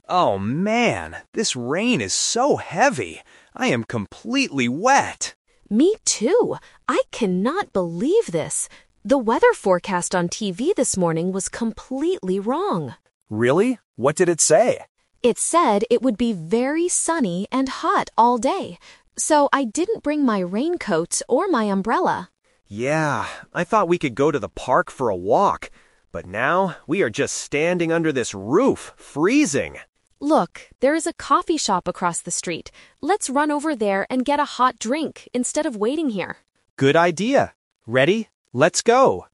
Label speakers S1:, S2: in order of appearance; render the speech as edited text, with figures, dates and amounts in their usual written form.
S1: Oh man, this rain is so heavy. I am completely wet.
S2: Me too. I cannot believe this. The weather forecast on TV this morning was completely wrong.
S1: Really? What did it say?
S2: It said it would be very sunny and hot all day, so I didn't bring my raincoat or my umbrella.
S1: Yeah, I thought we could go to the park for a walk, but now we are just standing under this roof, freezing.
S2: Look, there is a coffee shop across the street. Let's run over there and get a hot drink instead of waiting here.
S1: Good idea. Ready? Let's go.